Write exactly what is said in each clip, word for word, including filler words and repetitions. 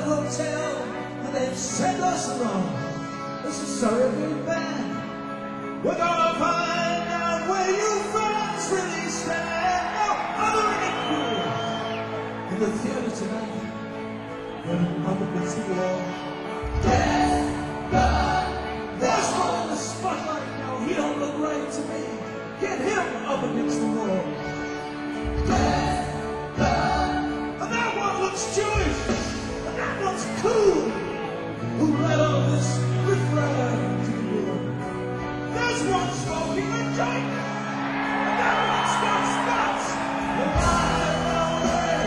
hotel and they've sent us along. This is so really bad. We're gonna find out where you friends really stand. No other equal in the theater tonight. We're up against the wall. Death, blood, there's one in the spotlight now. He don't look right to me. Get him up against the wall. Death, blood, and that one looks Jewish, and that one's cool. Who let all this riffraff into the world? There's one smoking a joint, and that one's got spots. And I know where.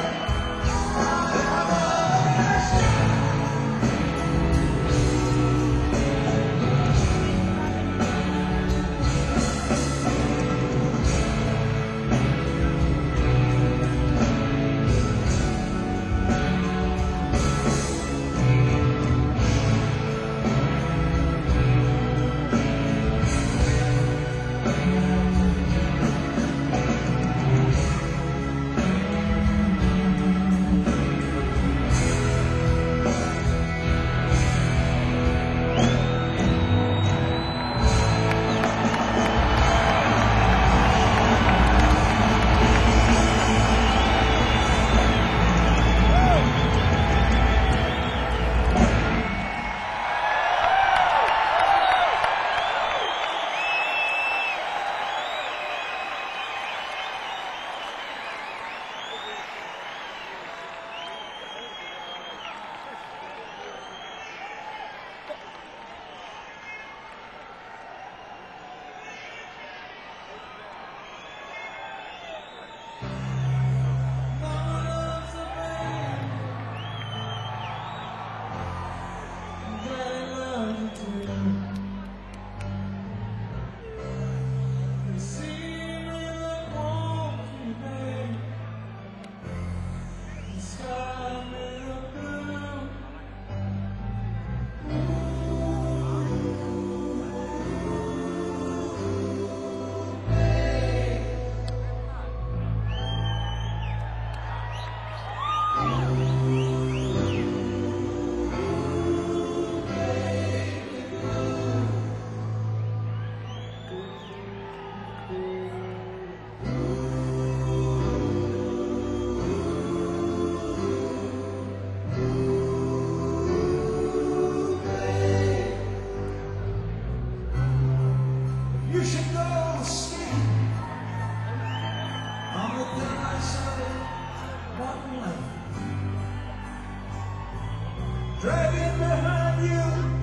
Dragging behind you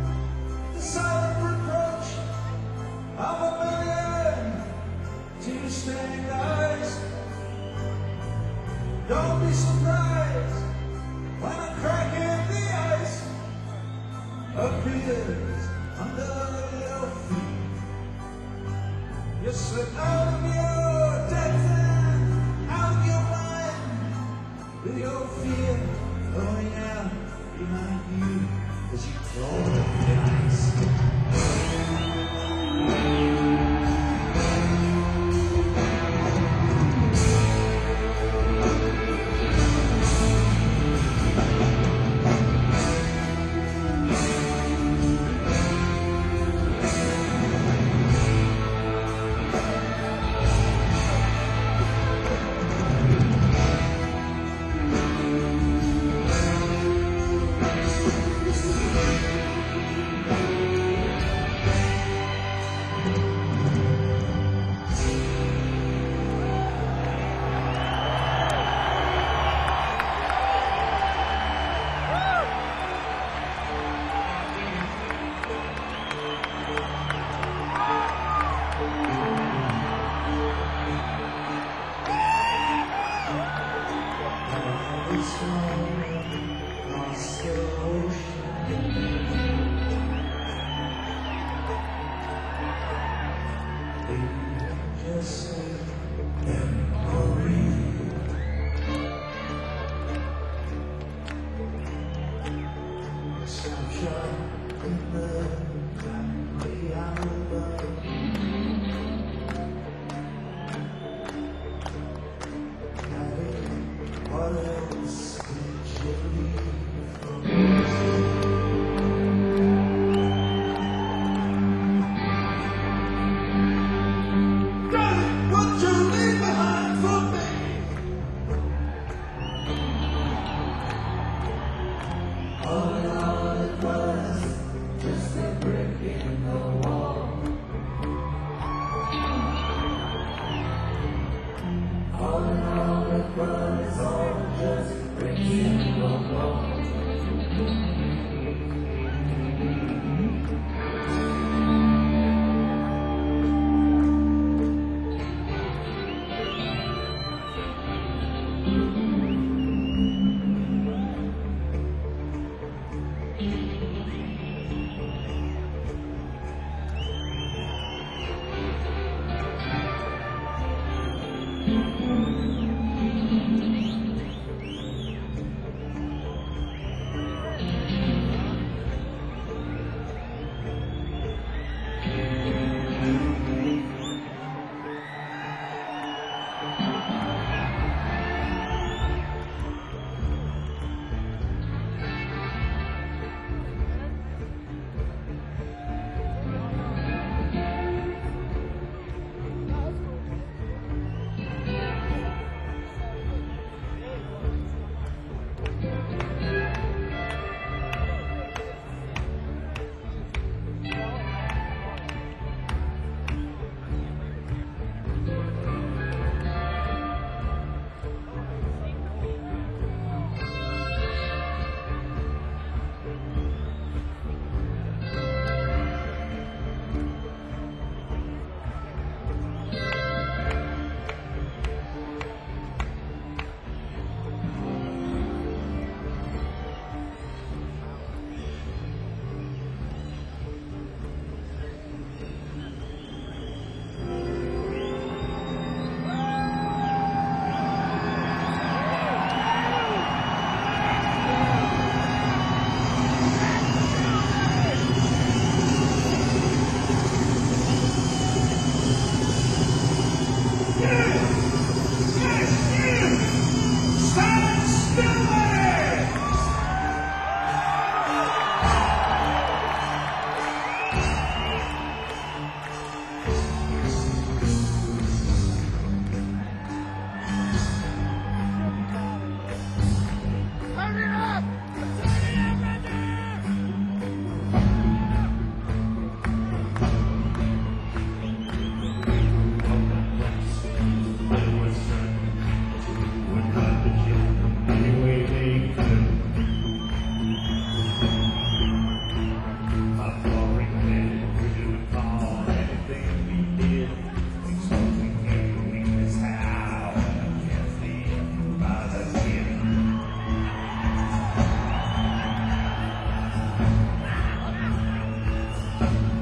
the silent reproach of a million tear-stained eyes. Don't be surprised when a crack in the ice appears under your feet. You slip out of your depth and out of your mind with your fear going out behind you as you crawl over the ice. there was certain who would cut the children any way they could. My flooring men would do it all, anything we did, exposing every weakness how I can't leave by the skin.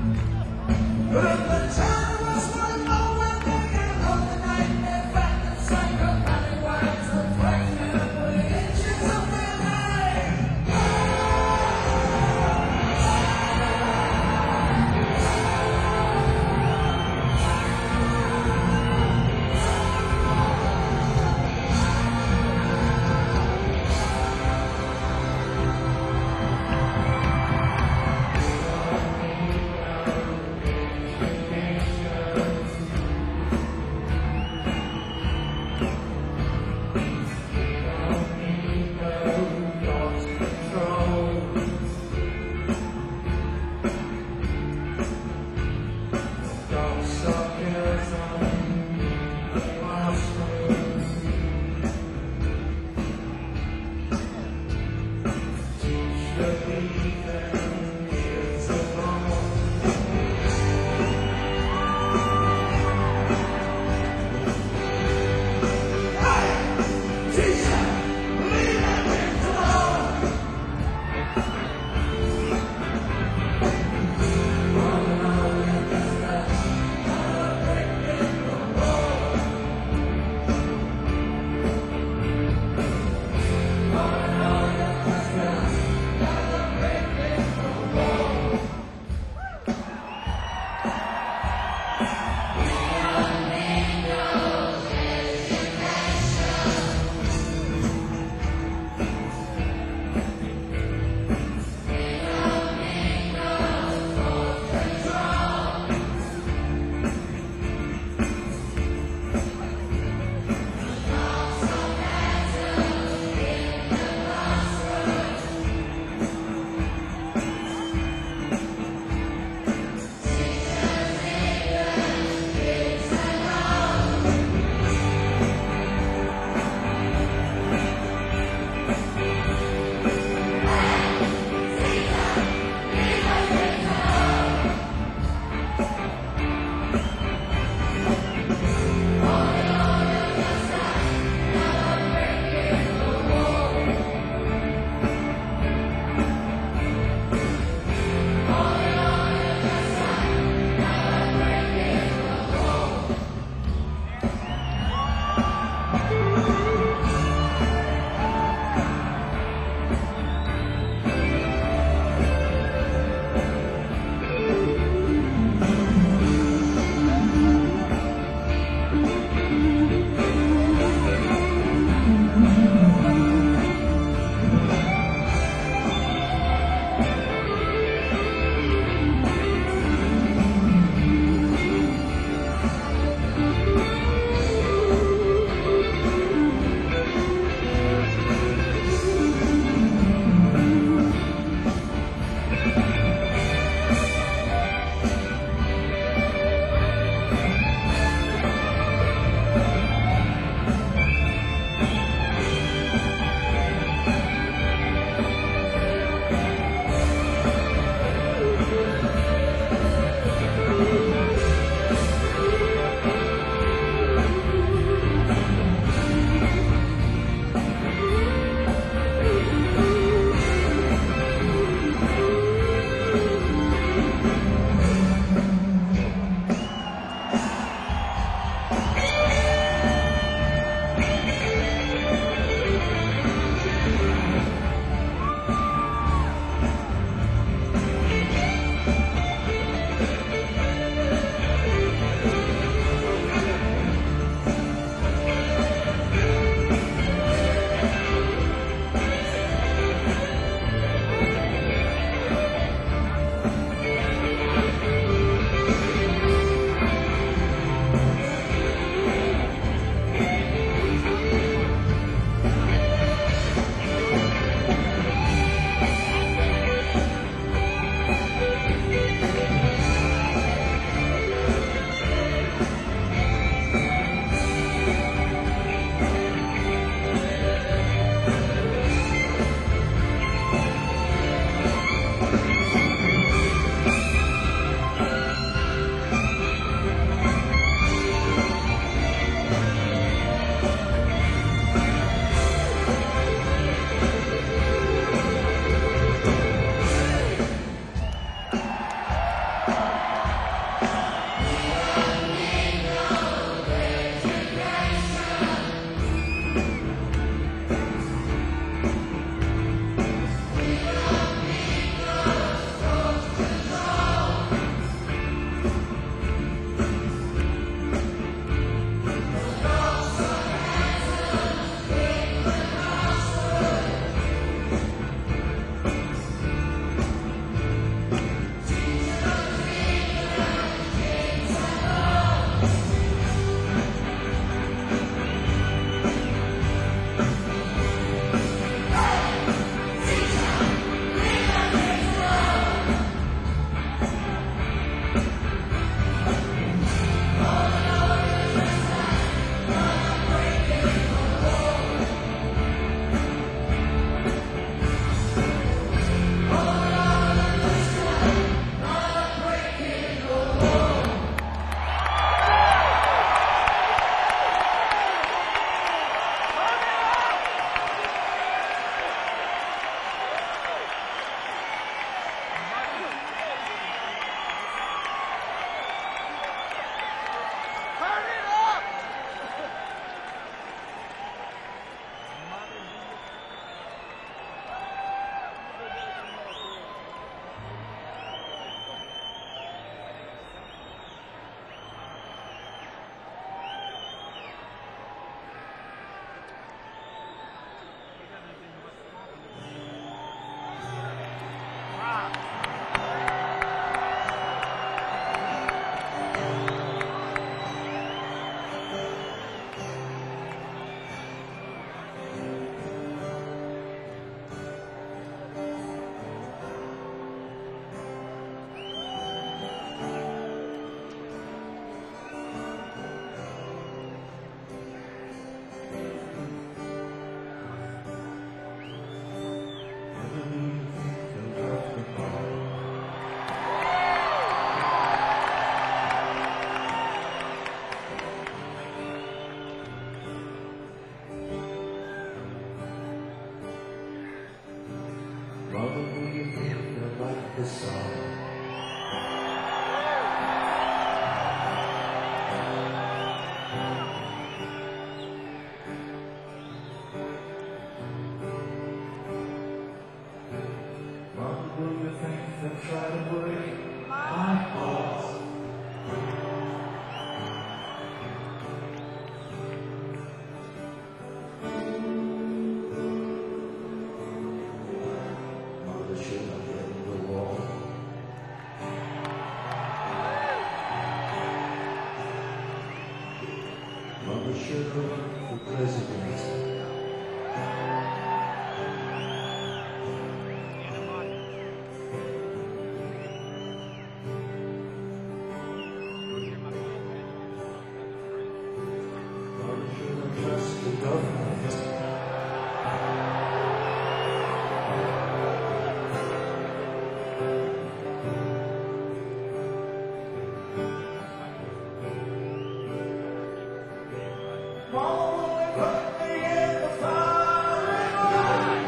But at the time was one moment they got home the night they found themselves. this song. Mama, do you think they'll try to break my heart? Mother, should I get in the wall? Mother, should I run for president? Trust the government. Mama, will they put me in the firing line?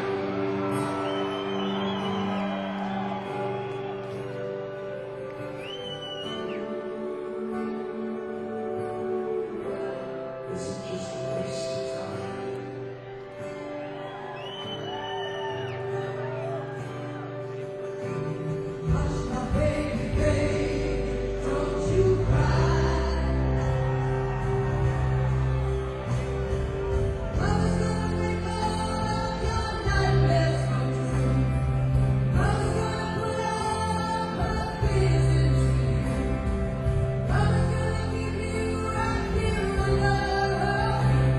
Is it just a waste of time? Hush, my baby, baby, don't you cry. Mama's gonna make all of your nightmares come true. Mama's gonna put all her fears into you. Mama's gonna keep you right here under her wing.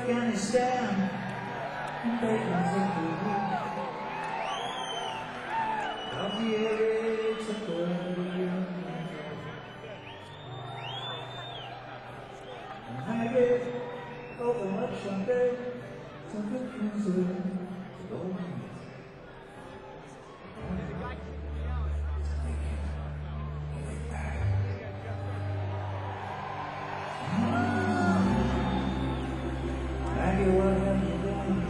Afghanistan and Bacon's in the room. Of the area to Korea and Haggard over much Sunday to the crimson gold. Maggie, what have you done?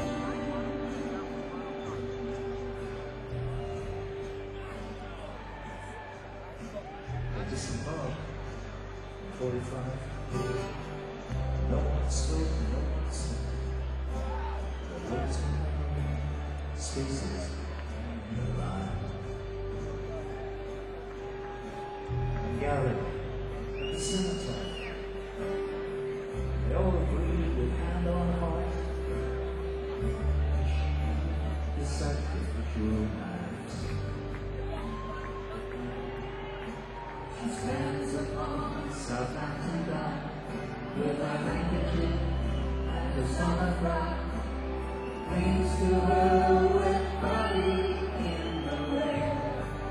I disembarked in forty-five. No one spoke, no one said. The words were spaces in the line. And gathered at the cemetery. They all agreed with hand on heart. The sacrificial knives. She stands upon Southampton down with her handkerchief and the sonnet bright. Clings to her wet body in the rain.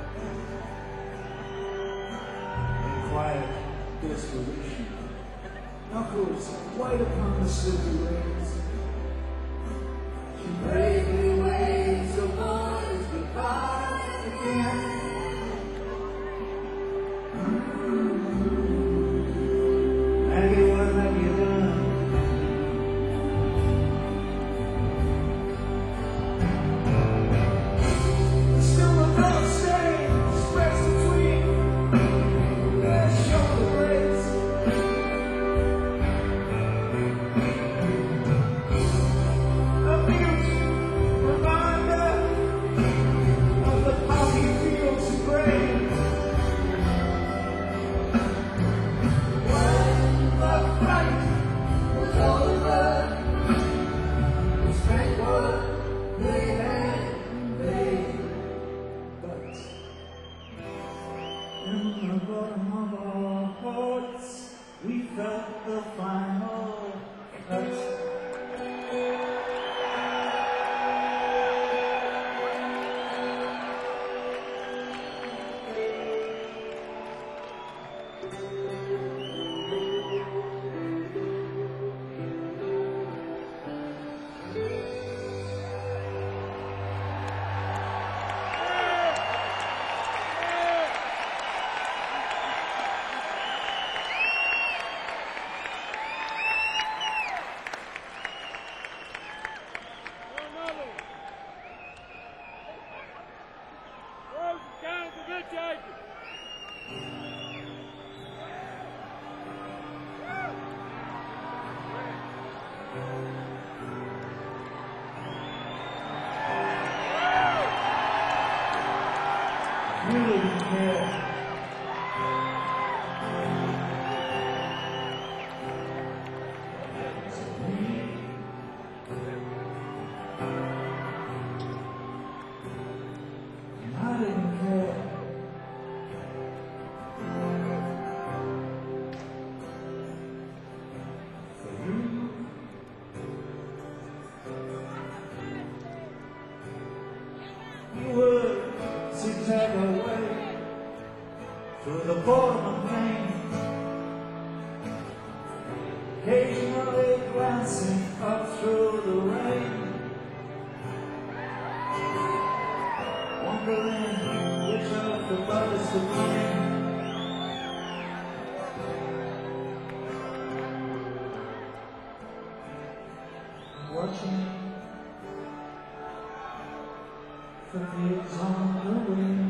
In quiet desperation, knuckles white upon the silky waves. She bravely waves the boys goodbye again. Maggie, what have you done? Still a blood stain spreads between their shoulder blades. A mute reminder of the poppy fields of grain. When the fight was over, the strength was they had made. But in the bottom of our hearts, we felt the final cut. Really didn't care. And I didn't care. For you. You would zigzag away through the Portland plains, occasionally glancing up through the rain, wondering which of the brothers to blame. Watching for kids on the wing.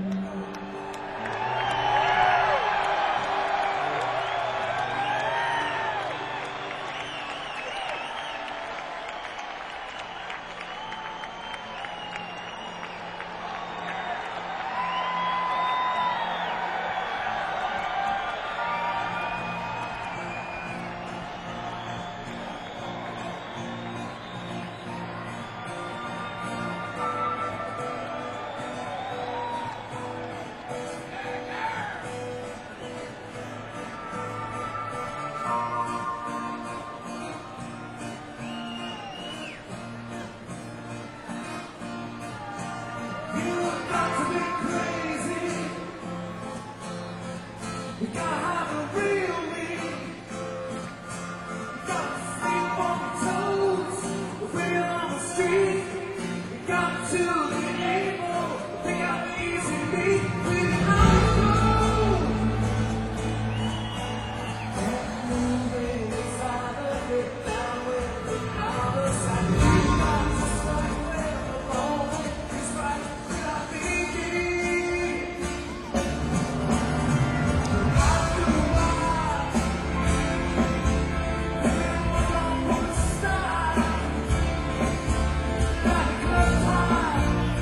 You gotta have a real me. You gotta sleep on your toes. Real on the street. You got to be able to pick up easy beat. Without a road. And moving inside of it. Now with the other side. You got to start with the moment. It's right without thinking. After a while, everyone don't put a stop. Like a clock,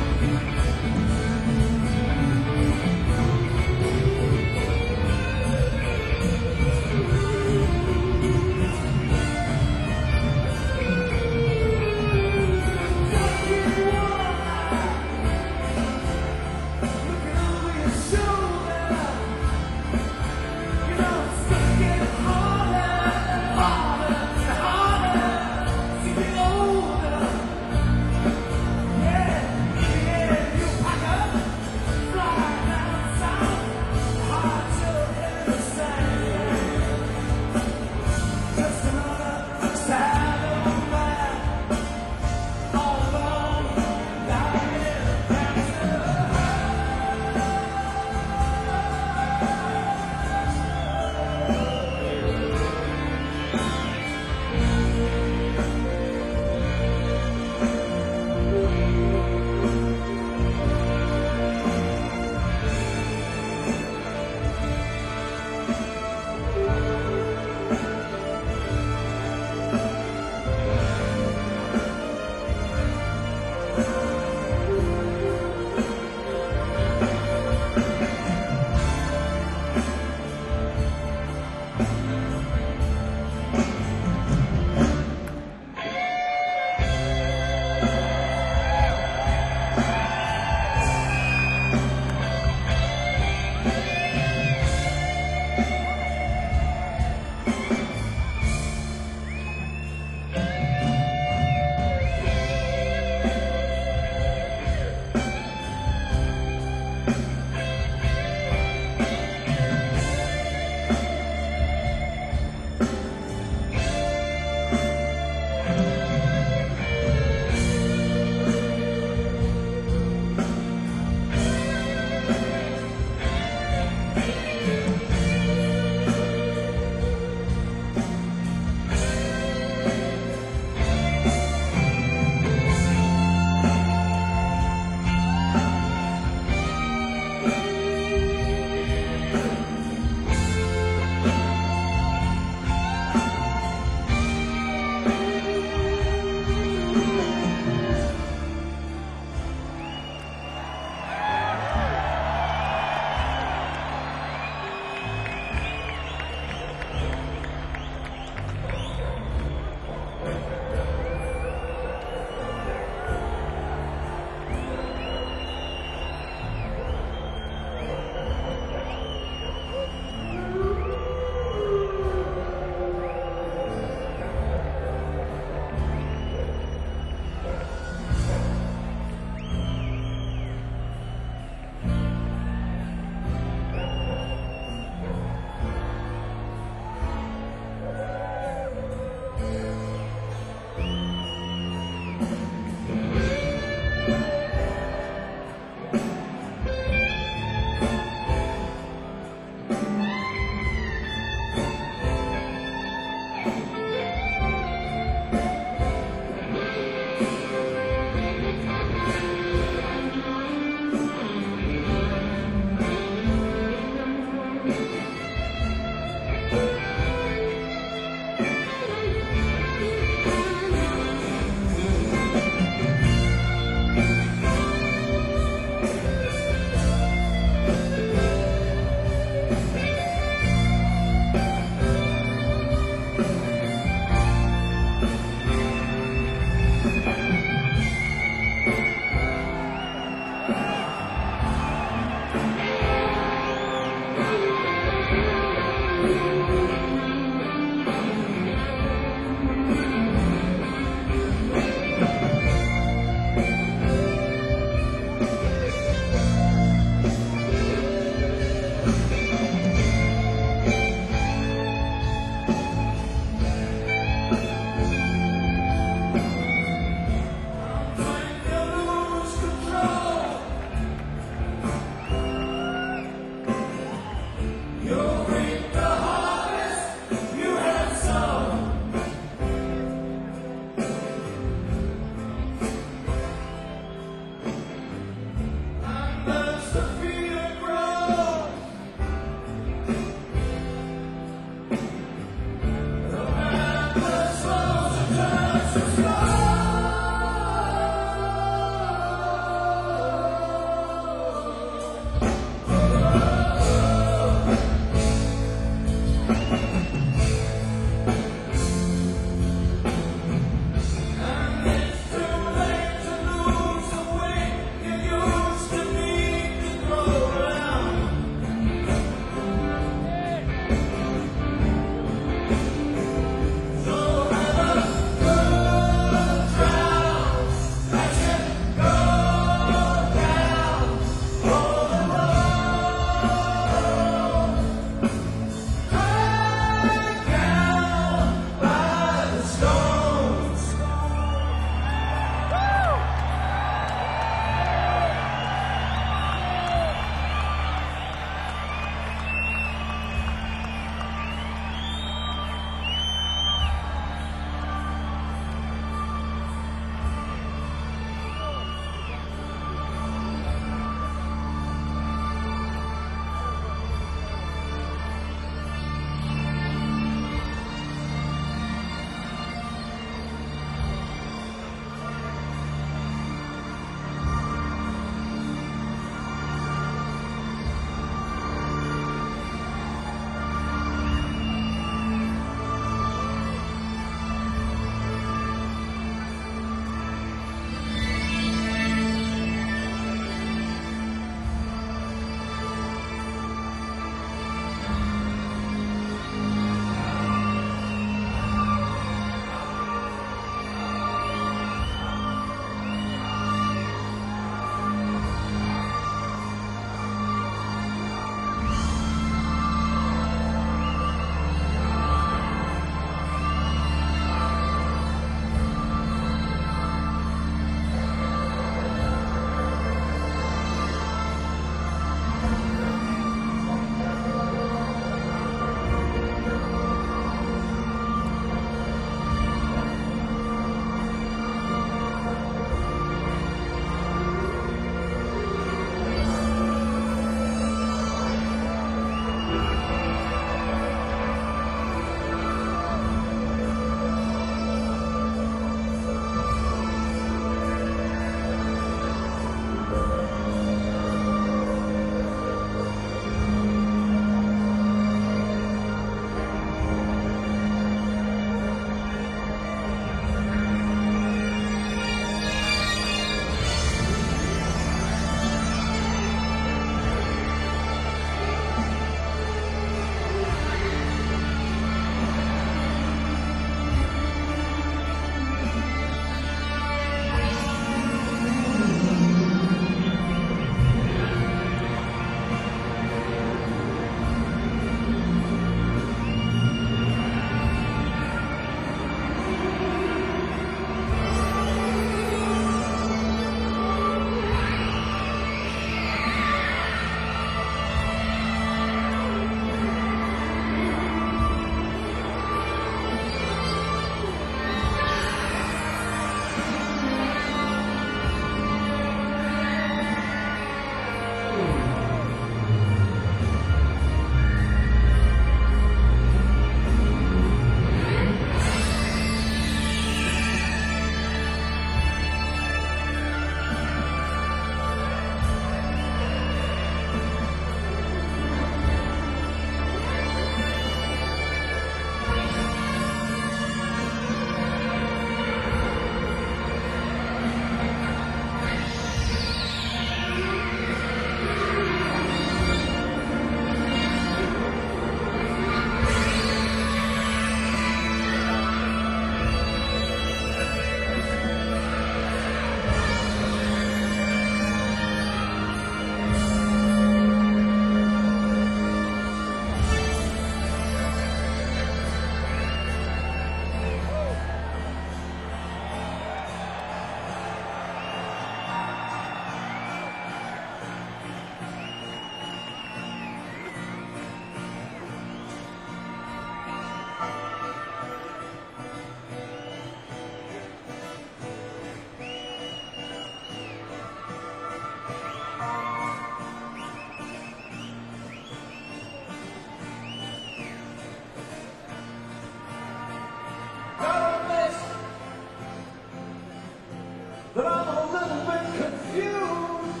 little bit confused.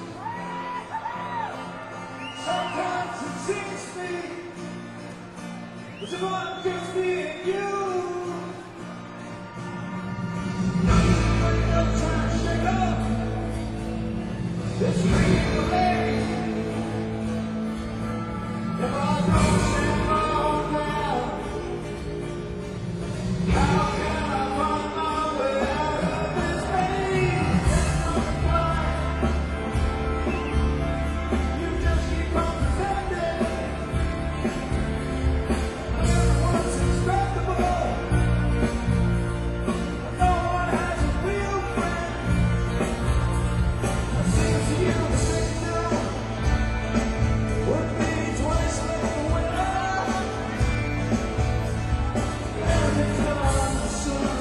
Sometimes it seems to me as if I'm just being used. But no time to shake up this real late. If I don't stand my own ground, how can I find my way out of this maze? You just keep on pretending everyone's expectable. No one has a real friend. It seems to you the signal would be twice like the winner. Everything's under the sun.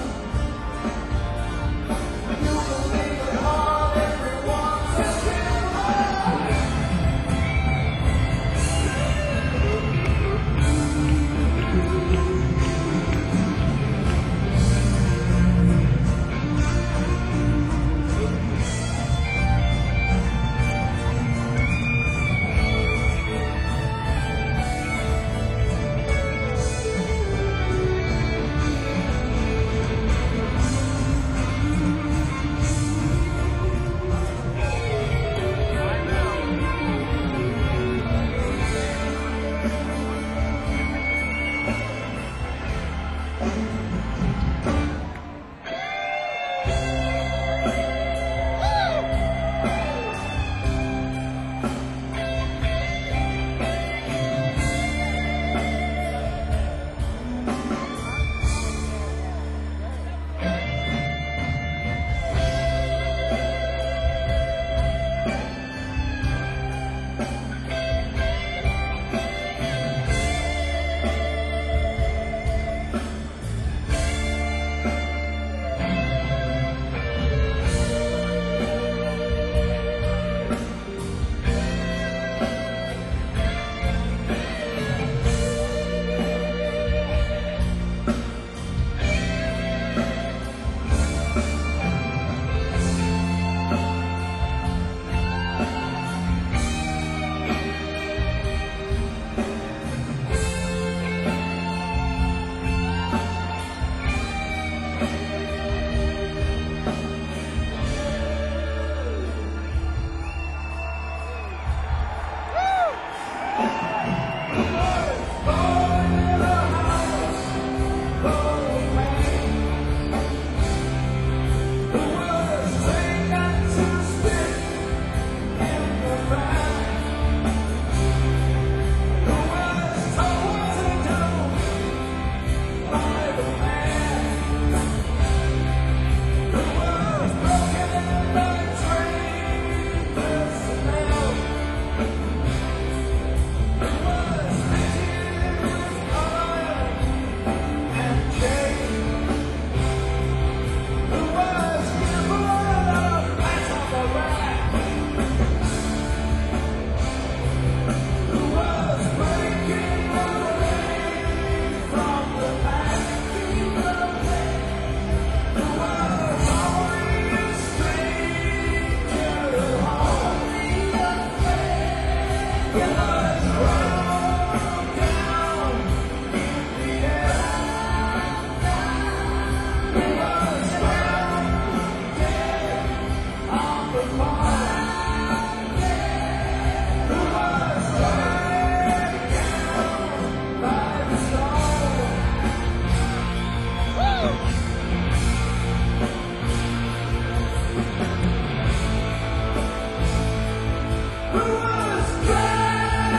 You believe it all, everyone's asking why. Who was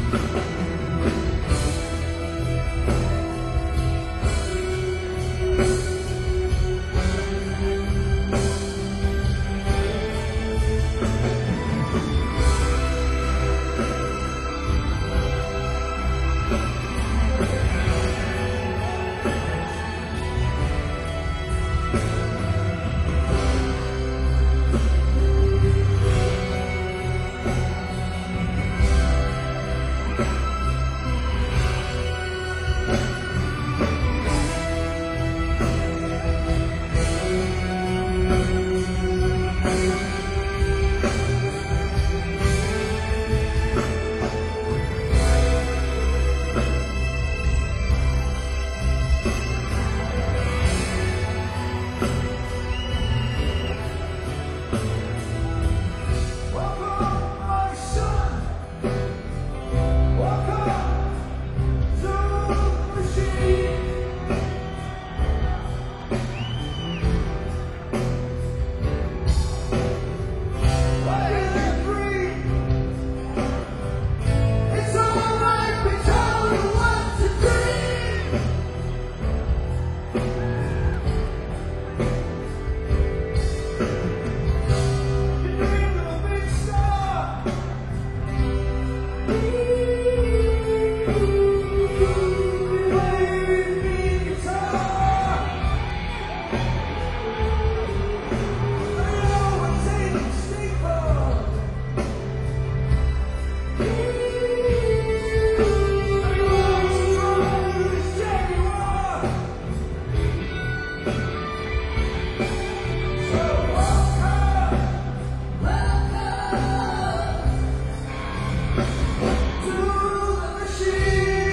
To the machine.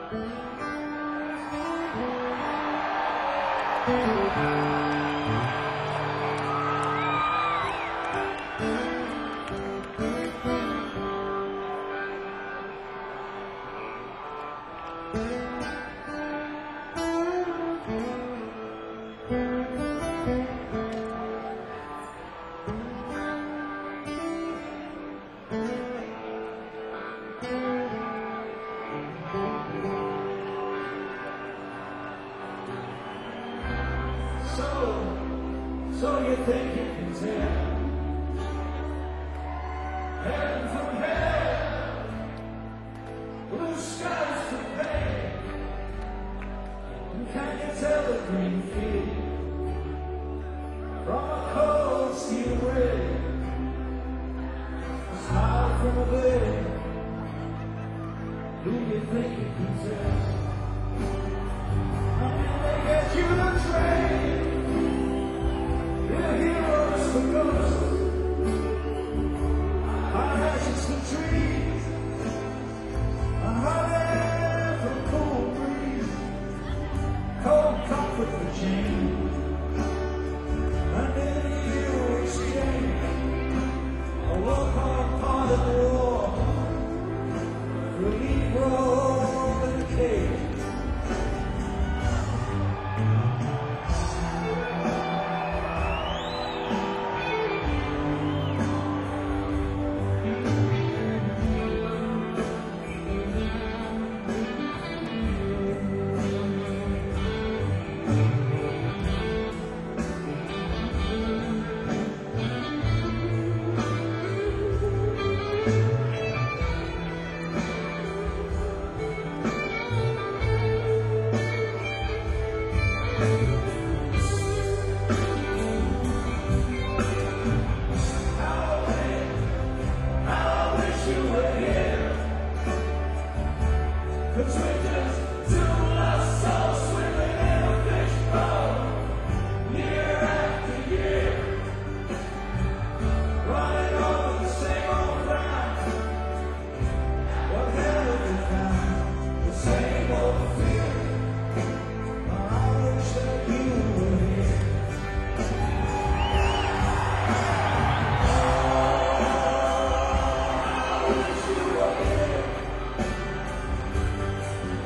So, so you think you can tell heaven from hell, blue skies from pain, and can you tell the green field from a cold steel ray, a smile from a blade? Do you think you can tell? How can they get you to trade? We're heroes for ghosts, our ashes for trees, a hot air for cold breeze, cold comfort for change, and then you exchange a walk-on part of the war for a Negro in a cage. The twitches to us all swimming in a fishbowl, year after year, running over the same old ground. What have we found? The same old fear. I wish that you were here. Oh, I wish you were here.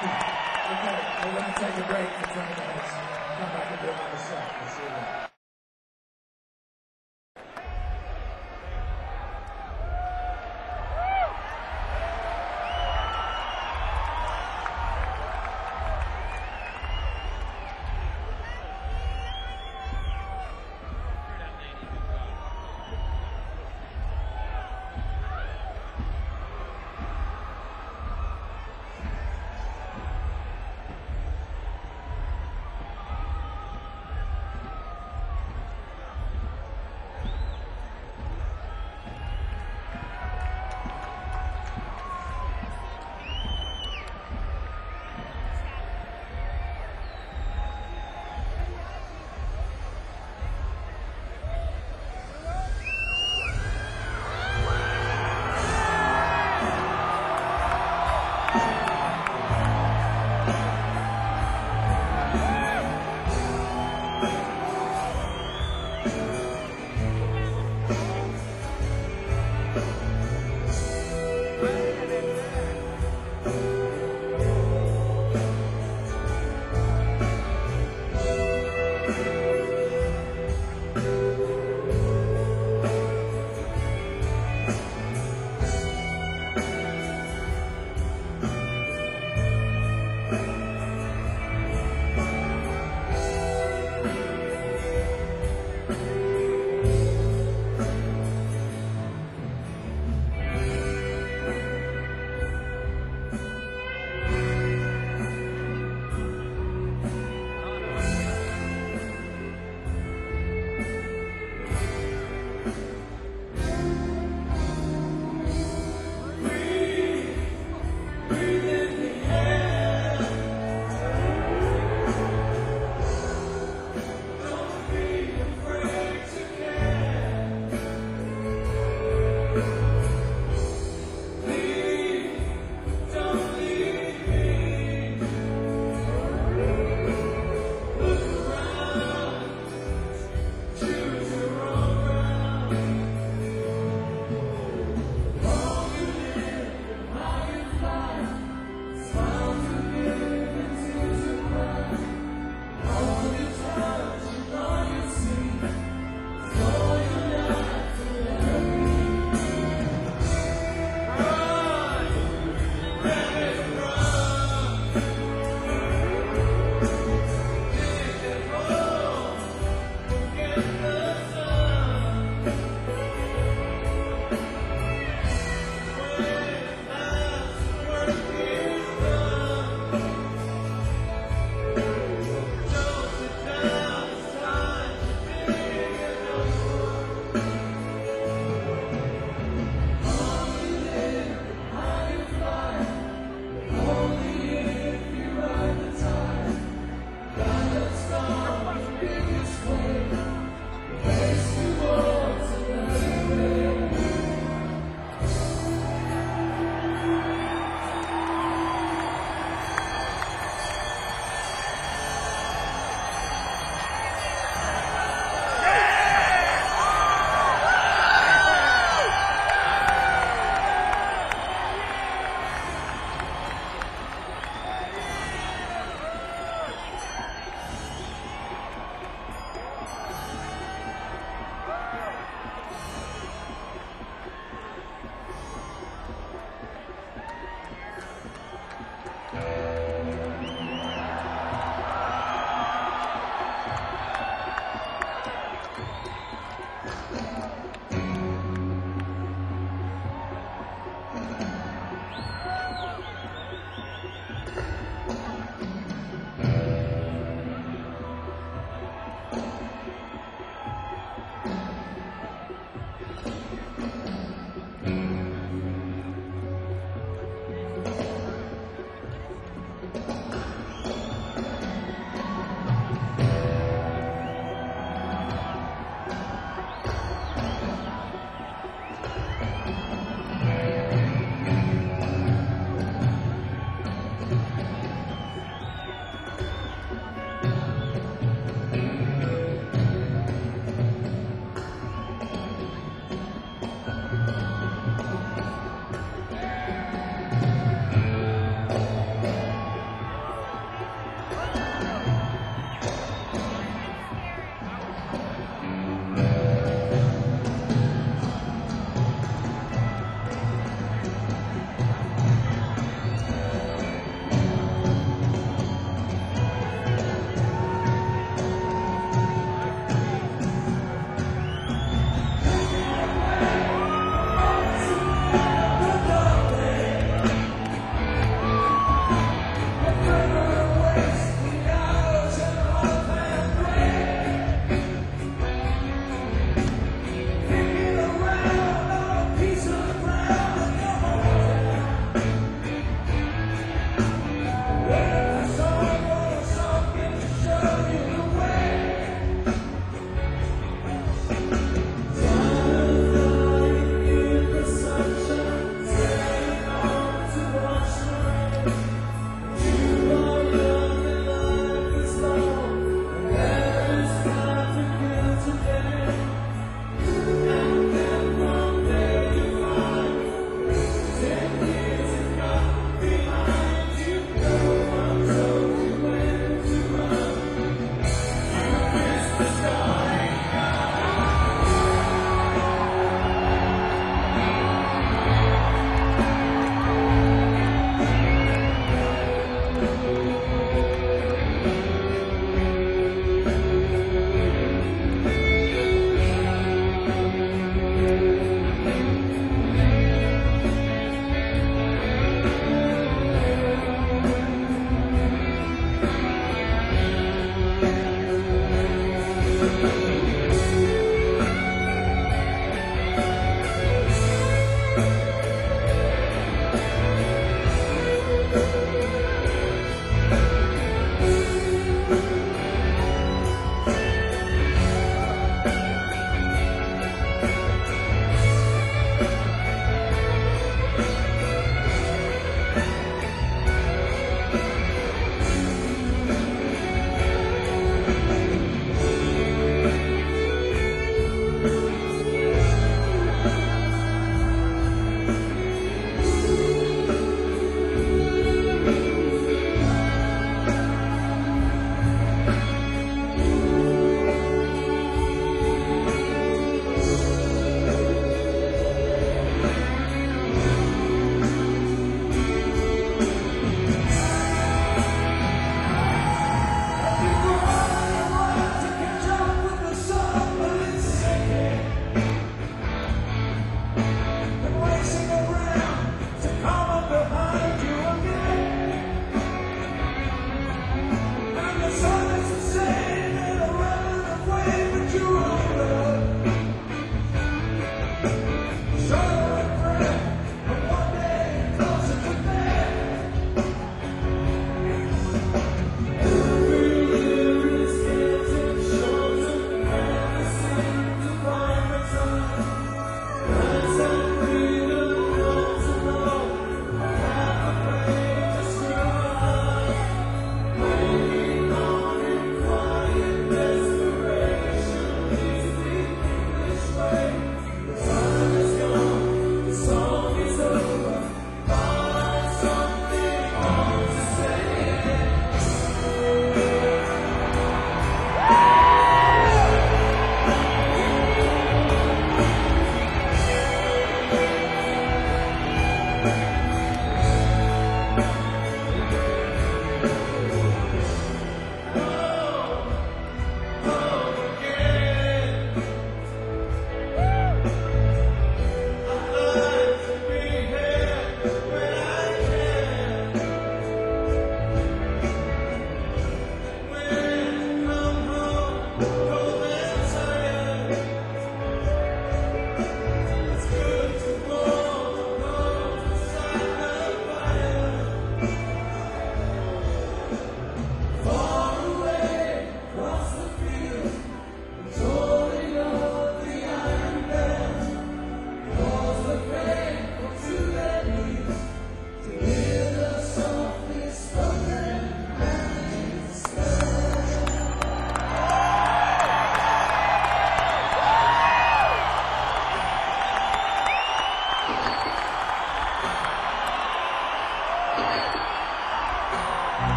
Okay, we're going to take a break for twenty minutes. Come back and do another set. We'll see you then.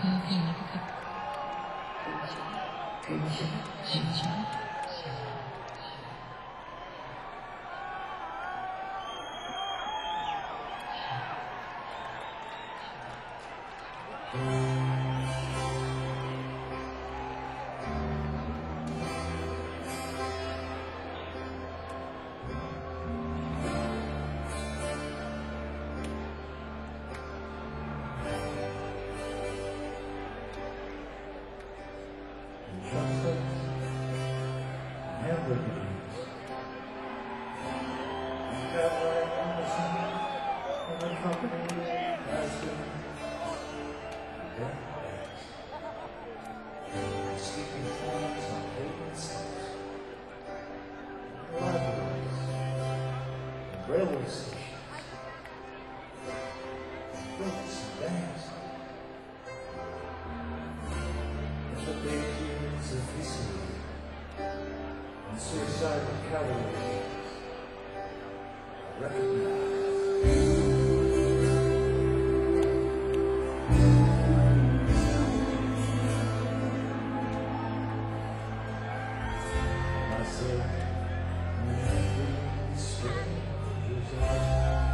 Railway stations, books and bands, and the big humans of history, and suicidal cavalry, I recognize. Myself, and every stranger's eyes.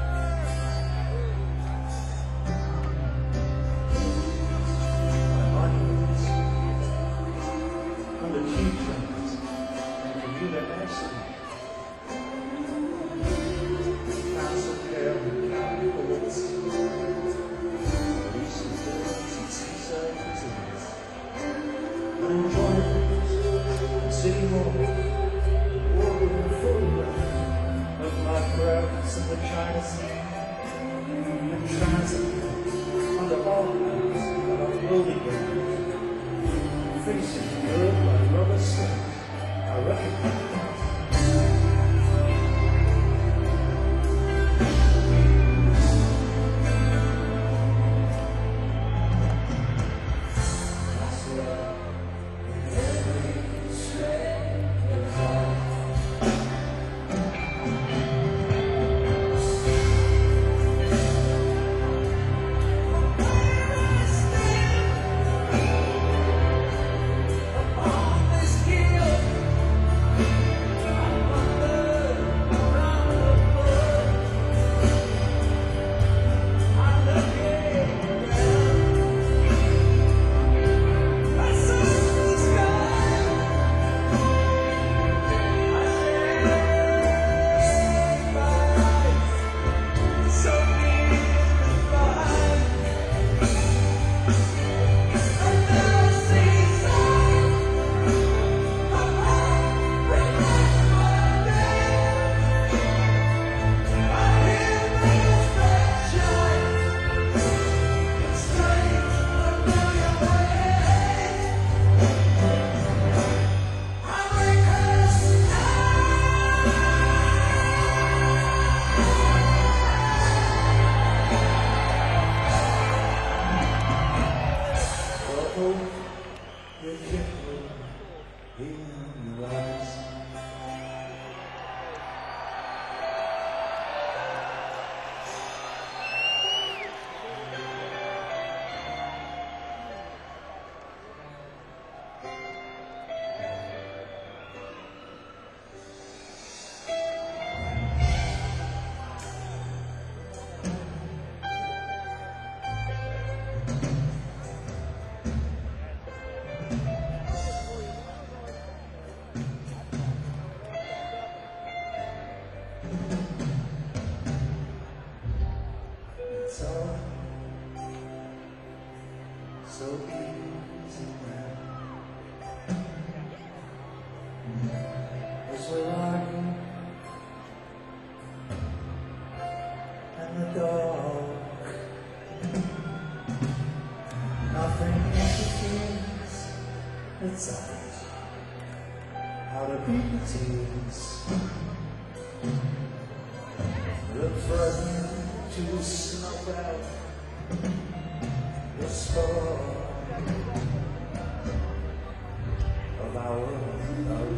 My monuments on the cheap trains and commuter accidents. Council care and county courts, police and buildings and seaside prisons, unemployment and city halls. Of my crafts in the China Sea, and transit on the hallways of our building buildings, facing the earth like rubber stones, I recognize. It's all so easy now. As we're lying in the dark, nothing interferes. It's eyes how to beat the tears. Look further to snuff out the spark of our love.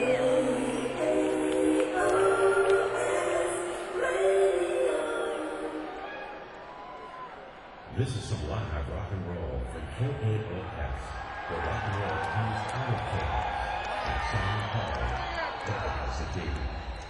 This is some live rock and roll from K A O S, where rock and roll comes out of chaos. A song called The House of David.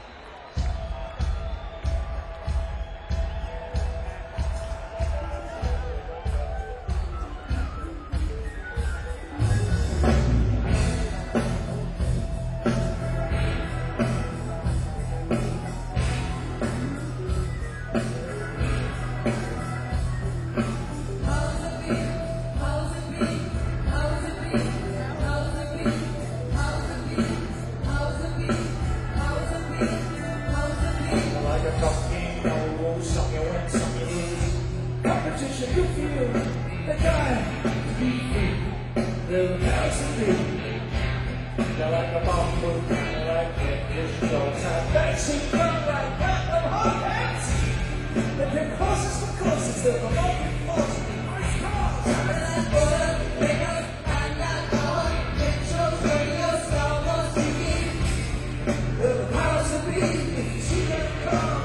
You feel the time to be free. Little house of me. They're like a bomb book, kind of like this all time. Dancing around like random hard hats. They pick horses for courses, they're the market force. Nice cars. I'm gonna pick up, I'm not going. Pictures, radio, Star Wars T V. Little house of me, if you see them come.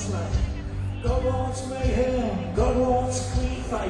wants light. God wants mayhem. God wants clean fight.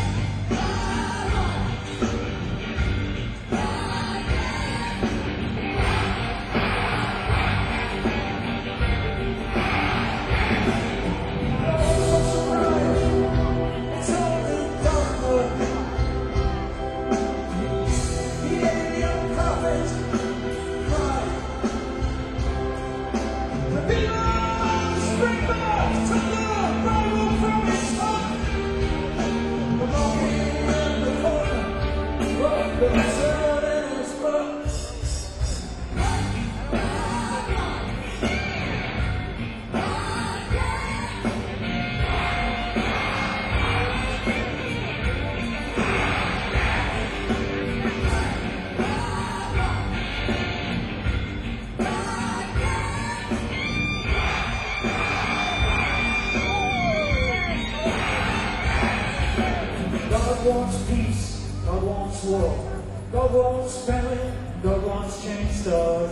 God wants peace, God wants war, God wants family, God wants chain stars.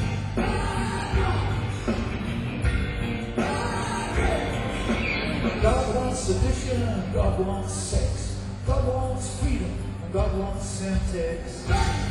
God wants sedition, God wants sex, God wants freedom, God wants syntax.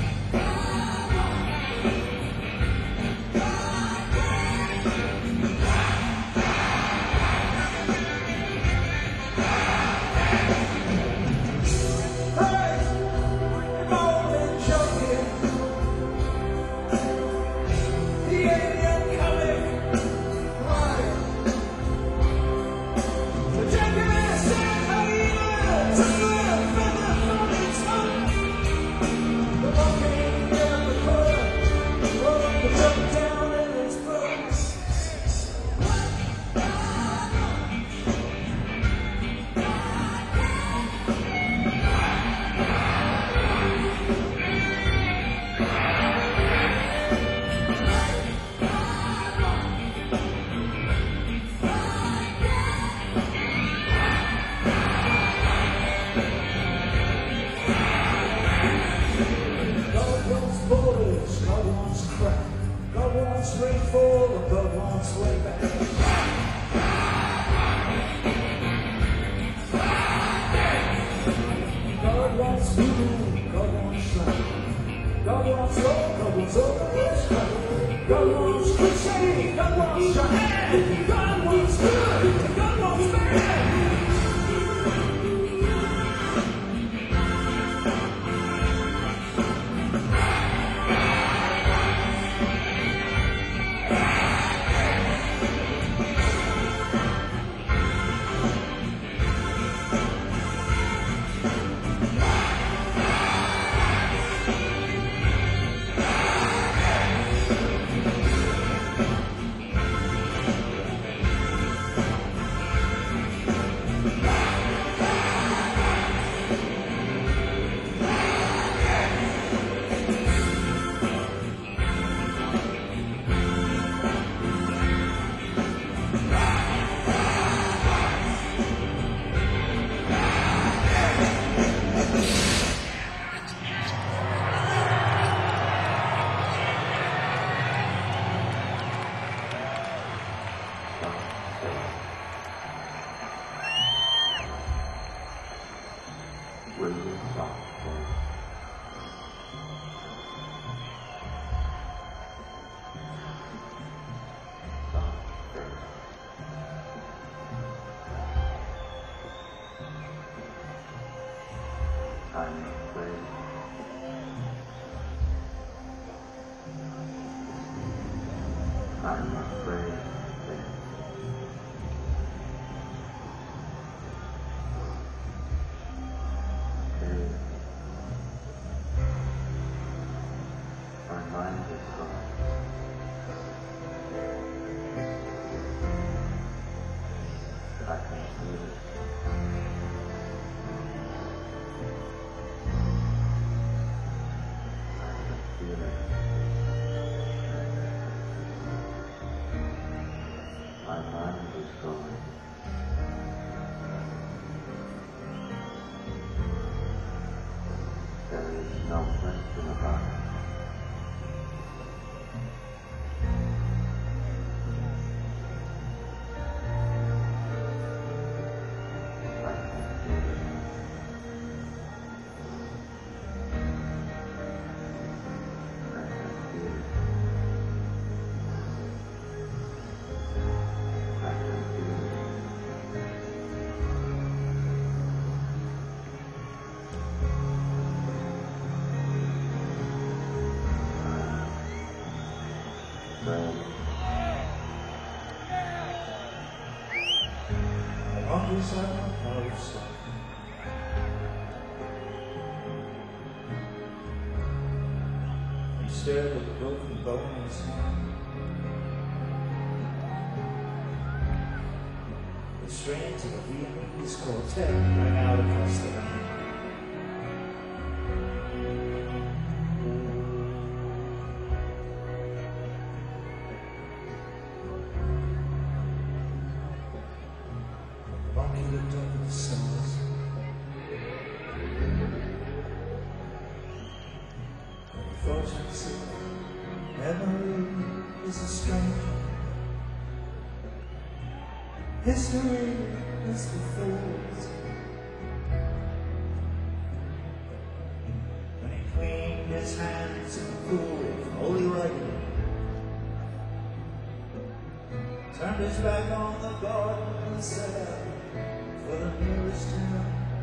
God wants rainfall, and God wants way back. God wants food, God wants life. God wants love, God wants all, God wants life. God wants crusade, God wants your hand. God wants good, and God wants bad. Will you stop, please? Stop, please. I'm afraid. I'm afraid. My mind is gone. I can feel it. I can feel it. My mind is going. There is no question about it. on beside my house. He stared at the broken bone in his hand. The strains of a Viennese quartet rang out across the land. Bonnie looked up at the stars. He thought she'd say, memory is a stranger. History is the fool's. When he cleaned his hands in the pool of holy writing, turned his back on the garden and set out for the nearest town.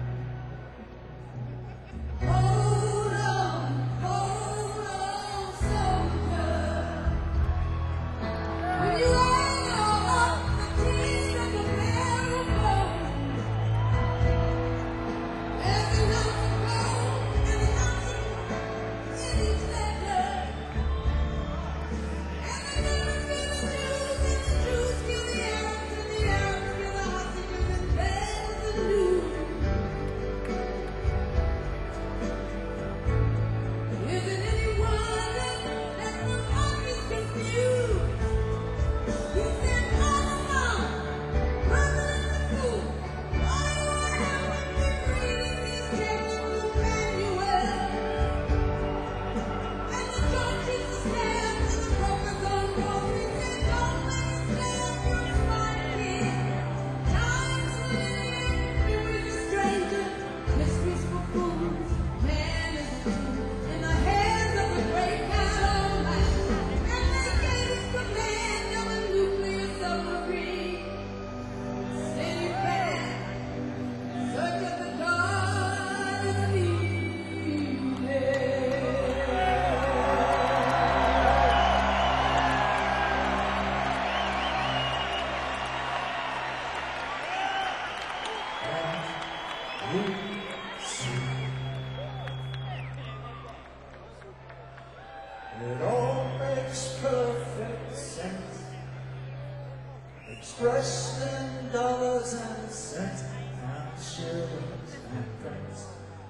Hold on, hold on, soldier. When you hang up the keys of the barrel bone, there's enough gold and enough in each letter. And the nerves give the Jews, and the Jews give the Arabs, and the Arabs give the hostages, and there's the news. Is it any wonder that the monkey's confused? You said Obama, President the fool. All you want to have when you're reading these chapters of Emmanuel. And the churches are stabbed and the prophets on cross. He said, don't make a stand for his fine kid. Time's fleeting, he was a stranger. Mysteries for fools, man is a fool. In the hands of the great Count Olaf. And they gave him command of a nuclear submarine. Send him back, search of the Garden of Eden. And you see, it all makes perfect sense, expressed in dollars and cents, and shillings and pence.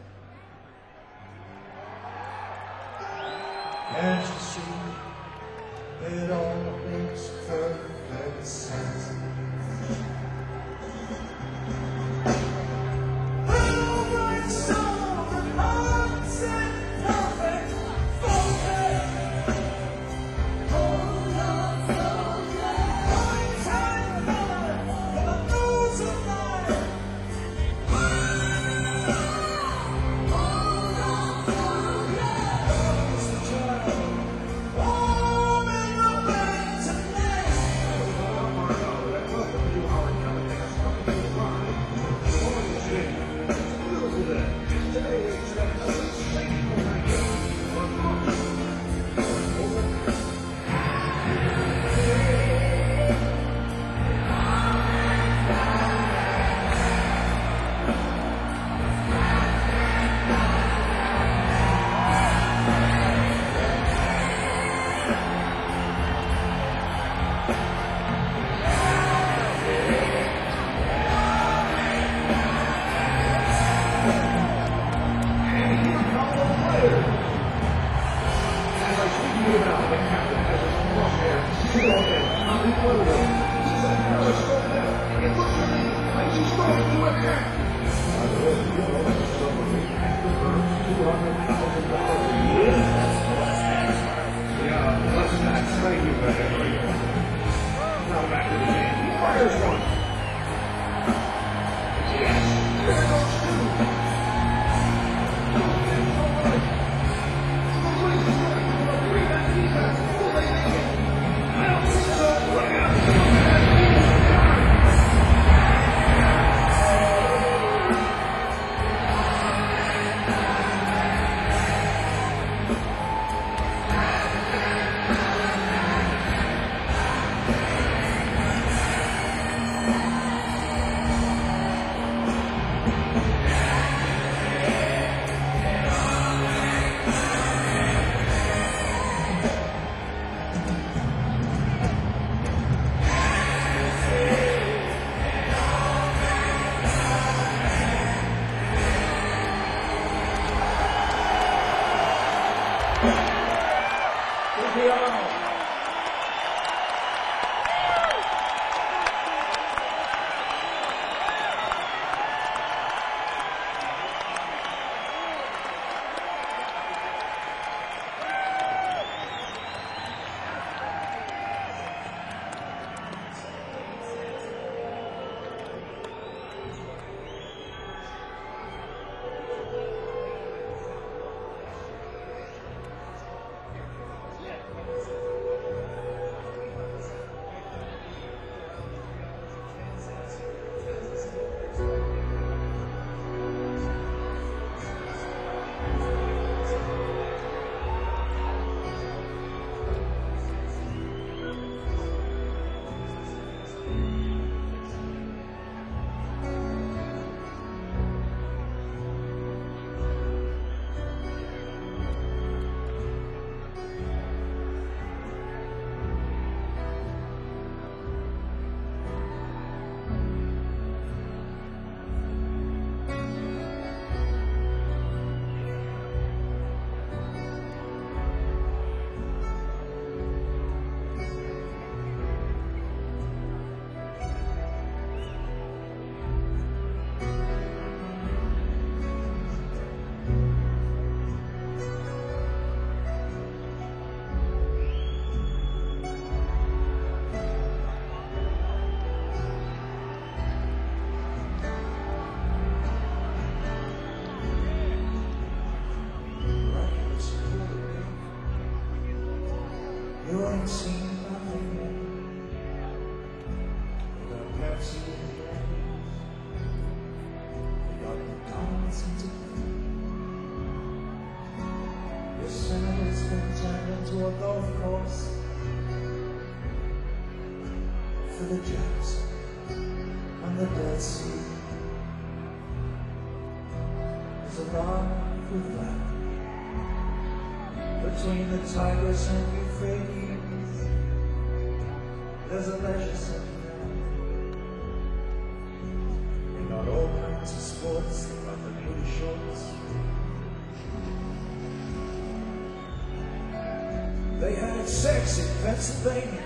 Can't you see, it all makes perfect sense. Alright, so the hearts and perfect focus. Hold on, soldier. Points and colors, for the news of life. to a golf course for the jets and the Dead Sea. There's a line with that between the Tigris and Euphrates. There's a leisure center and got all kinds of sports. They got the booty shorts. They had sex in Pennsylvania.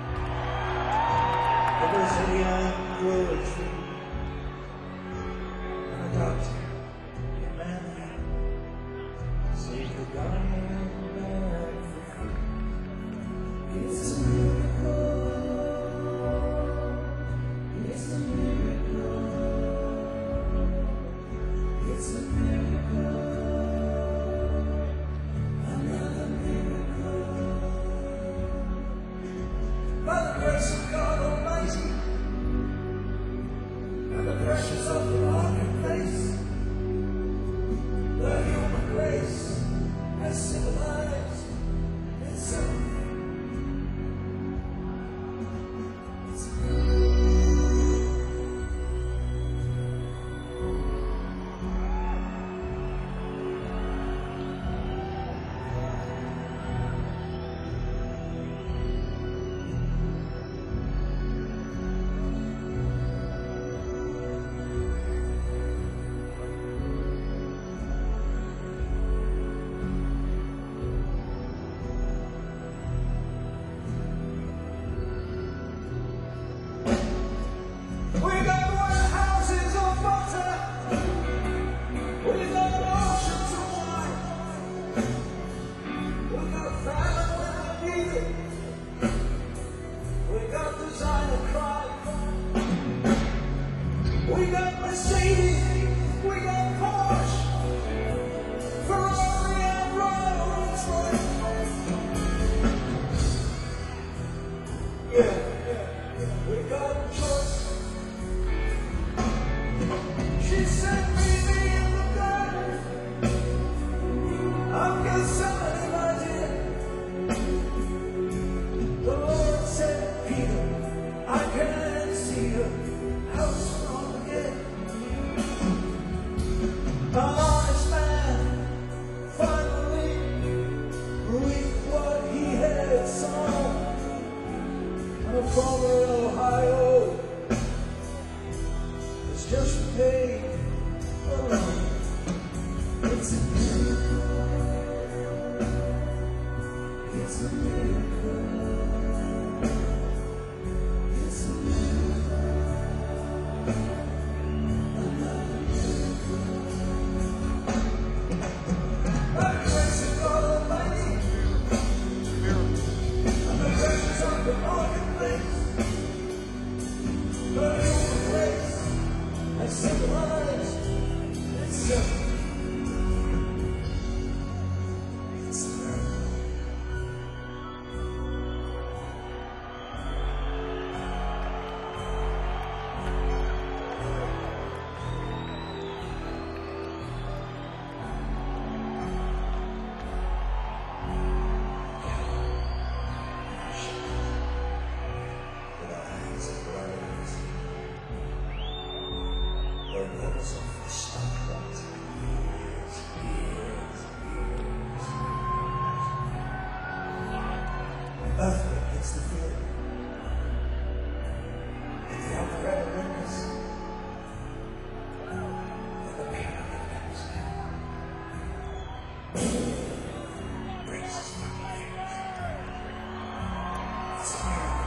There was a young willow tree, and a doctor in Manhattan saved the dying man for free. It's a miracle. It's a miracle. It's a miracle. Another miracle. By the grace of God Almighty and the pressures of the marketplace, the human race has civilized itself. It's We got warehouses of butter. We got oceans of wine. We got famine when I need it. We got designer crime. We got Mercedes. We got Porsche, Ferrari and Rolls Royce. Yeah, we got a choice. She said, meet me in the garden. I'm Gethsemane, my dear. The Lord said, Peter, I can see your house from again. An honest man finally reaped what he had sown. And a farmer in Ohio is just repaid. Oh, it's a miracle. It's a miracle. It's a miracle. Another miracle. By the grace of God Almighty and the pressures of the marketplace, the human race has civilized itself. It's a miracle. With our hands and words, Lord, let us offer sacrifice. Years, years, years. Earthquake hits the field. And the Alpharetta Rivers. And the pain of it comes down. Brings us back to life. It's a miracle.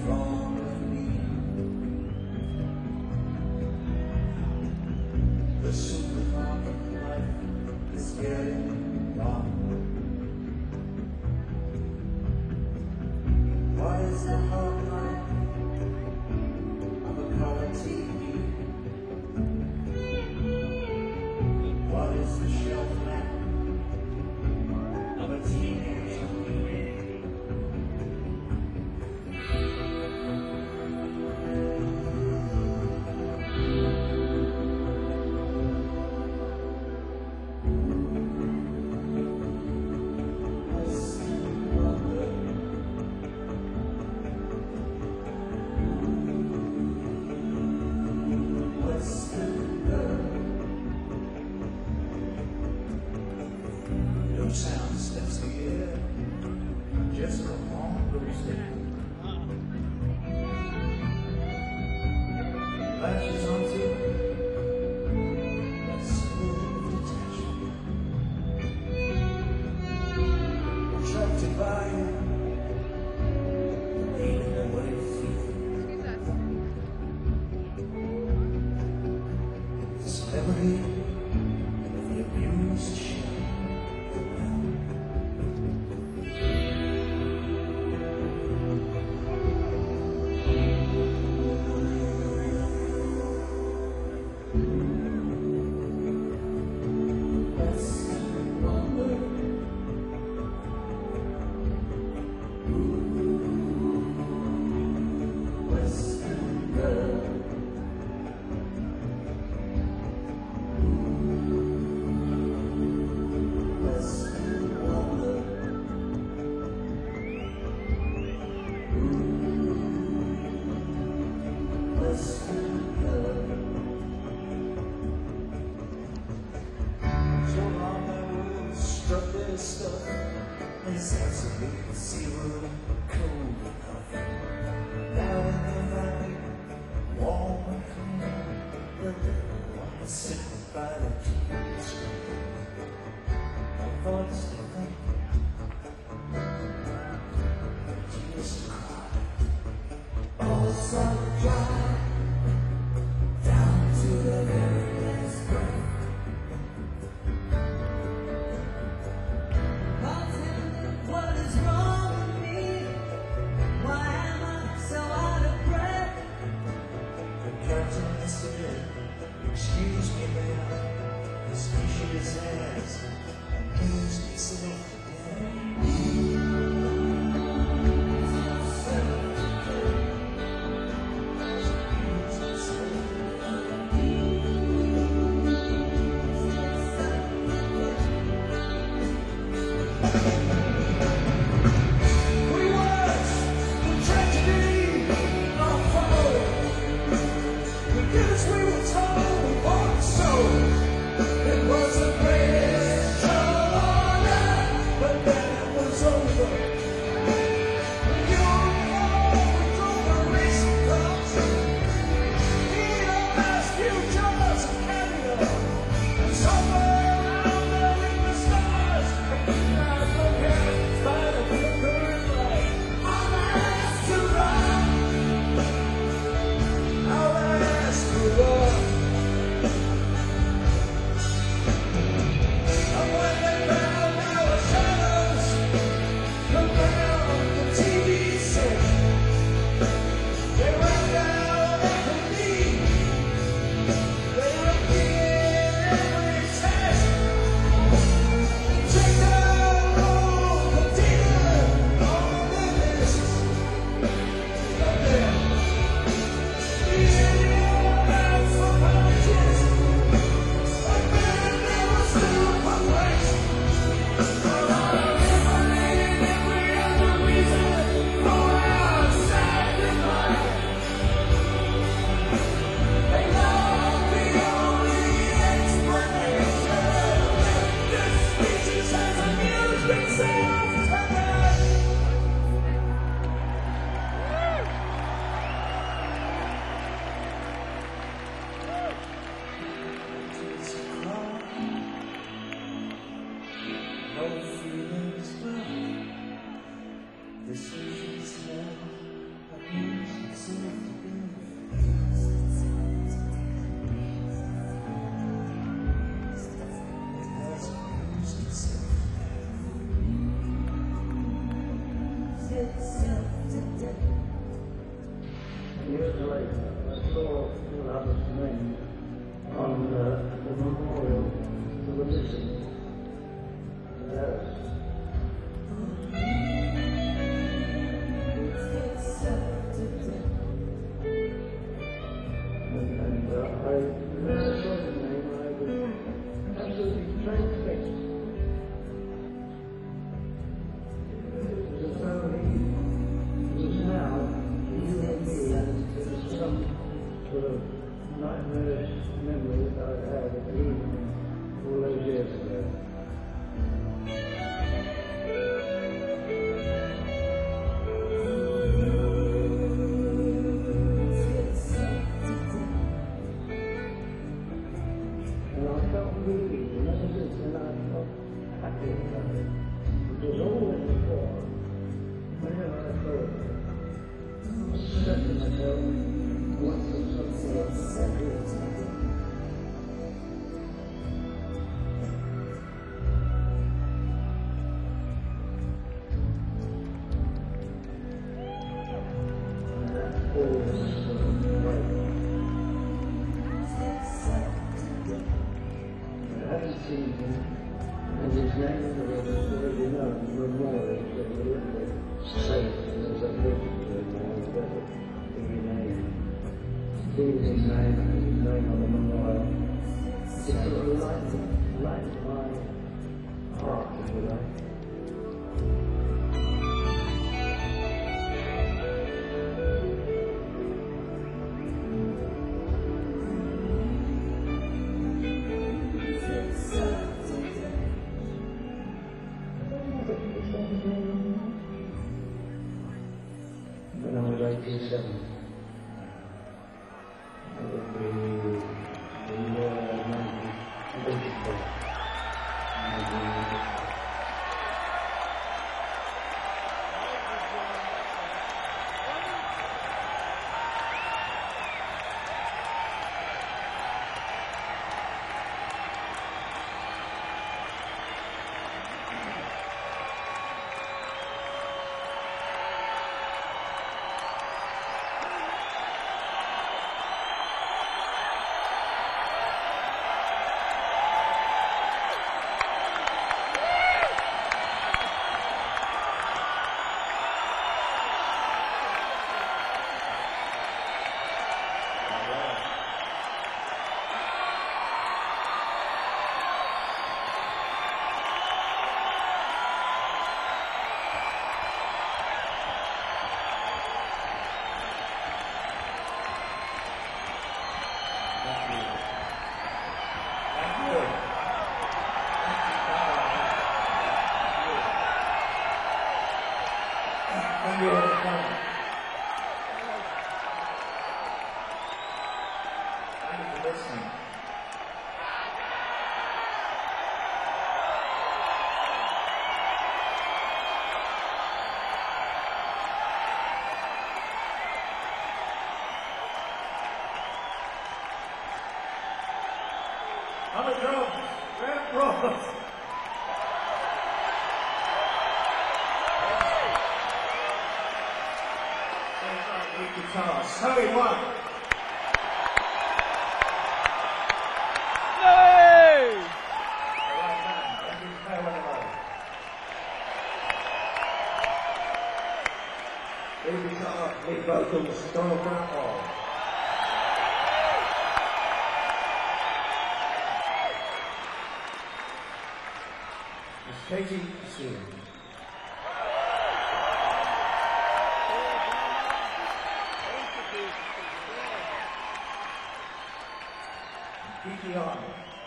wrong with me? The supermarket life is getting dark. What is the hard life of a color T V? What is the shelf life of a teenage movie? I still wonder. Western girl. No sound steps the air, just a long rosette. Lashes onto that smooth detachment. Attracted by you, even what it feels. Celebrity of the abused show. Struck their stuff, it's absolutely zero cold enough. Now in the valley, warm and clean, the little one is sitting by the keys. I thought it's the thing, she used to cry, all sun dry, down to the very last breath. What is wrong with me? name on uh, the memorial to the missing. Yes. And, and uh, I never saw his name. I was absolutely transfixed. It was as though he was now you and me, and it was some sort of nightmarish memory that I had of him all those years ago. And I felt really, and ever since then I felt happy about it. Because always before, whenever I thought, I was said to myself, what was something else I did? And that always sort of right. I haven't seen him, and his name was already known, memorial to the little saint, as I listened to him, I was better to rename. Seeing his name and his name on the memorial, it sort of lightened, lightened my heart, if you like. When I was eighty-seven, I would be in the ninety-four. Thank you all for coming. Thank you for listening. On the drums, Grant Ross. Guitar, Snowy White. Hey! The right man, and his farewell. Lead guitar, lead vocals, Donald Grant Hall. Miss Katie Soon. Kiki Arnold.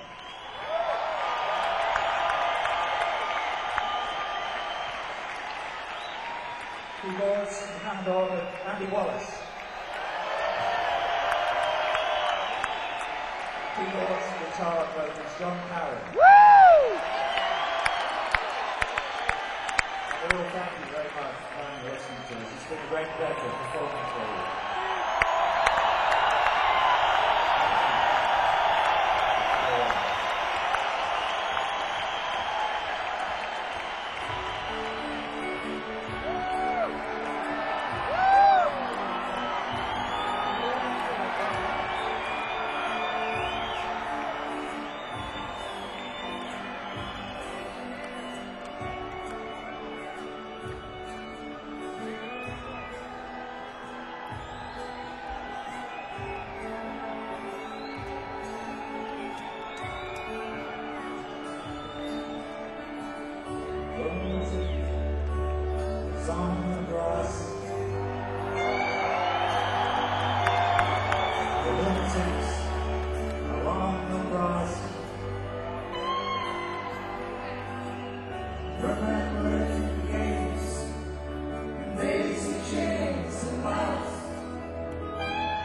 Keyboards and hand on Andy Wallace. Keyboards, guitar, vocals, John Carroll. Woo! And we all thank you very much for coming and listening to us. It's been a great pleasure performing for you.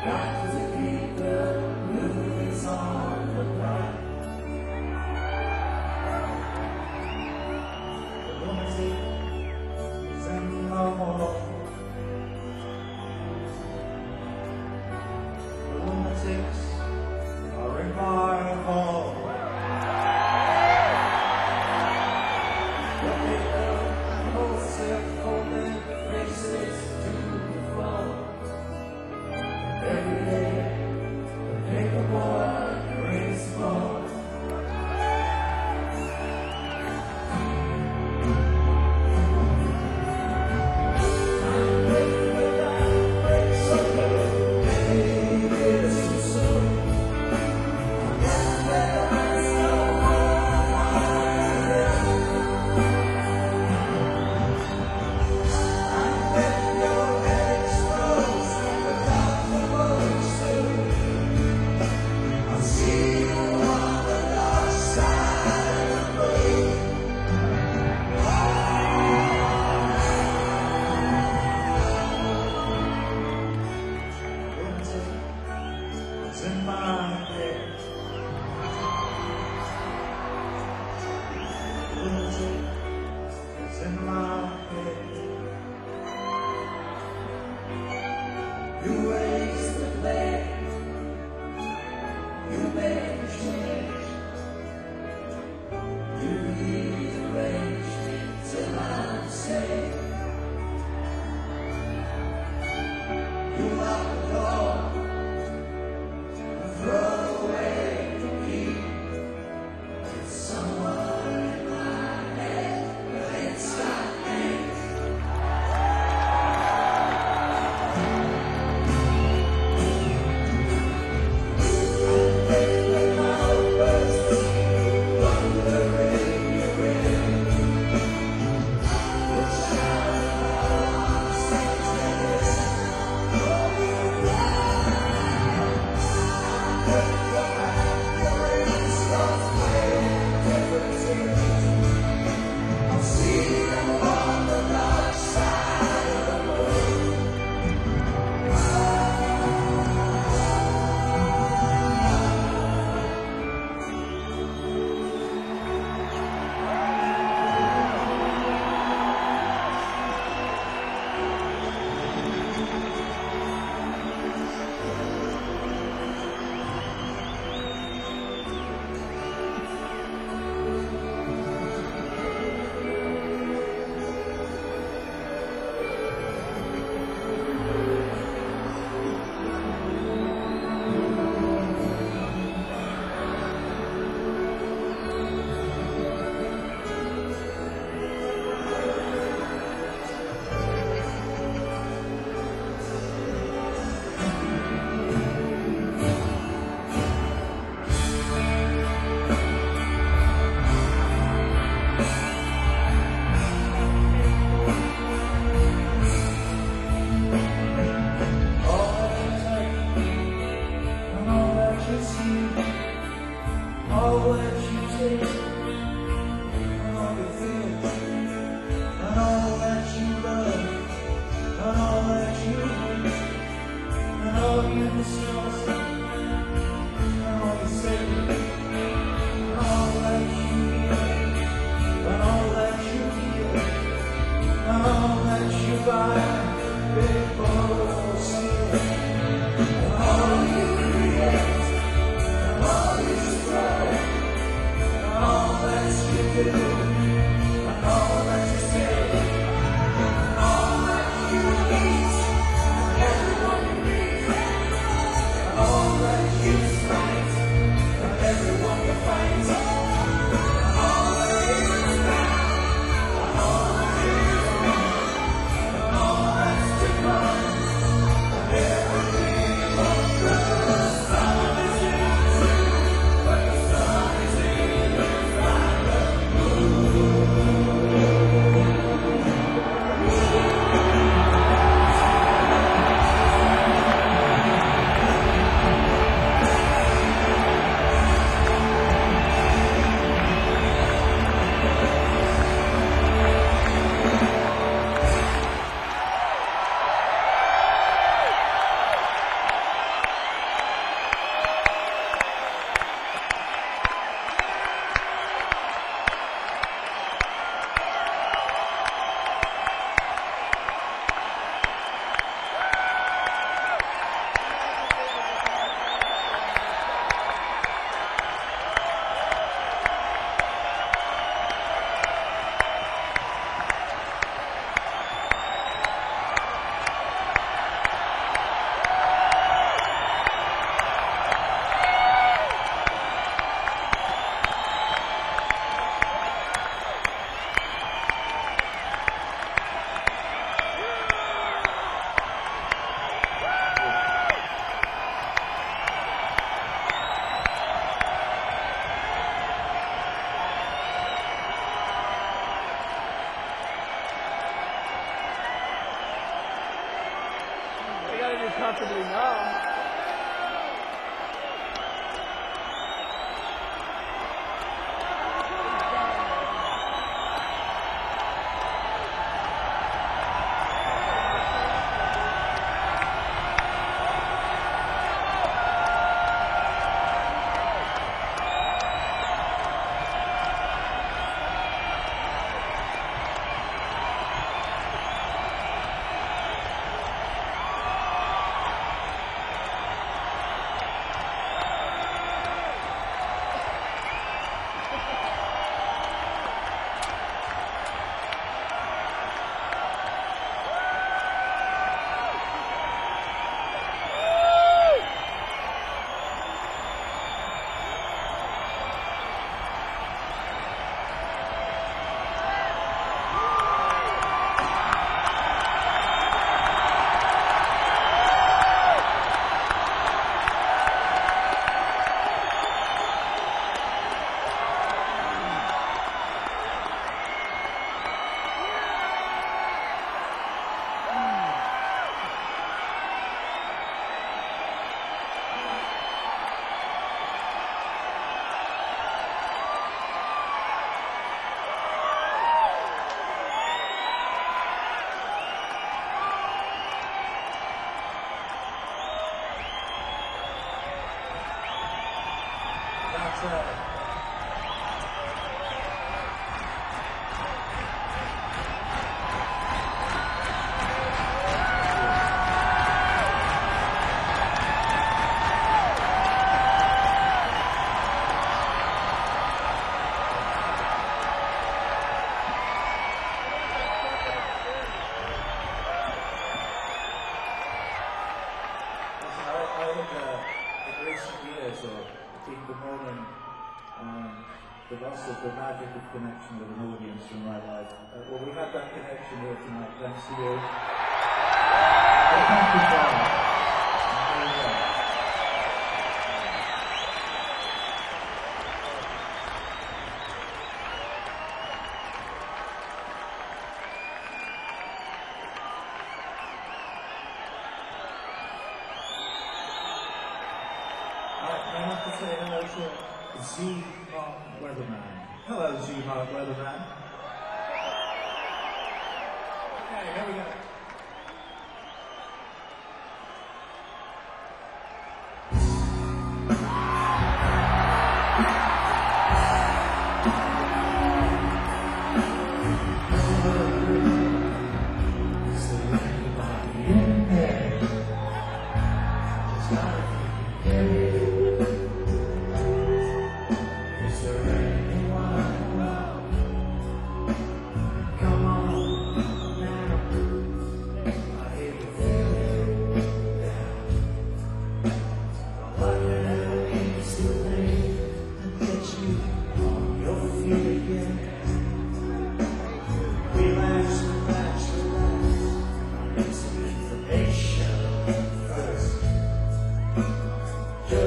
Everyone you meet, probably now. That's uh, I, I think uh, in recent years, or in the morning, um, the loss of the magic of connection with an audience in my life. Uh, well, we had that connection here tonight, thanks to you. So thank you, Brian. There you go. I have to say hello to Z Mark Weatherman. Hello, Z Mark Weatherman. Okay, here we go. Just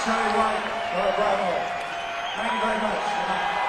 Terry White, Laura Bravo. Thank you very much.